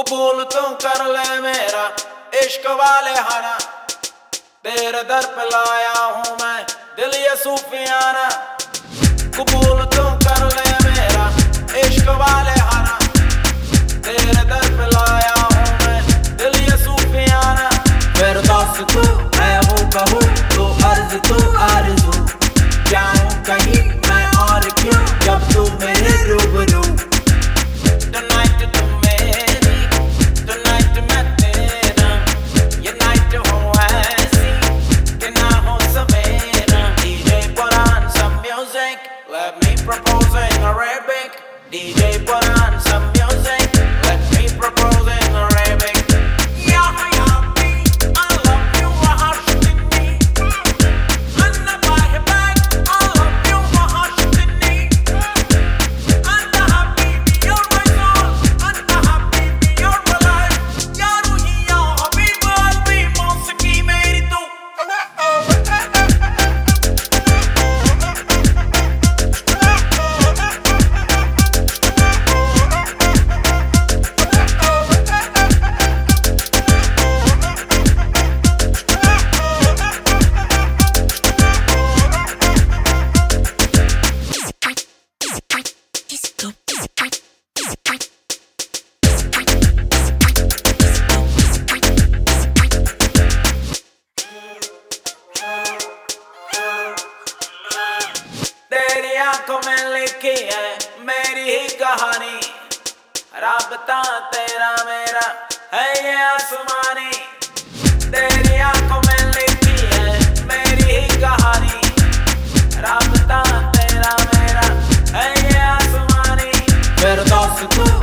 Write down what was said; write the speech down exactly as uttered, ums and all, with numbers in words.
कबूल तू कर ले मेरा इश्क वाले हाना, तेरे दर पे लाया हूँ मैं दिल ये सूफियाना। कबूल तू कर ले मेरा इश्क वाले हाना, तेरे दर पे लाया हूँ मैं दिल ये सूफियाना। फिर दोस्त तू मैं हूँ कहूँ तू अर्ज तू आरज़ू, जाऊँ कहीं मैं और क्यों जब तू मेरे रूबरू। Tonight तू मेरी, tonight मैं तेरा, ये night हो ऐसी कि ना हो सवेरा। D J put on some music, let me propose in Arabic. D J put on some music, let me propose in Arabic. Ya hayabi, I love you wahashtini, anna bahibak, I love you wahashtini, anta habibi you're my soul, anta habibi you're my life, ya ruhi ya habib qalbi mausiqi meri tu। तेरी आंखों में लिखी है मेरी ही कहानी, राबता तेरा मेरा है ये आसमानी। तेरी आंखों में लिखी है मेरी ही कहानी, राबता तेरा मेरा है ये आसमानी। फिर दोस्त तू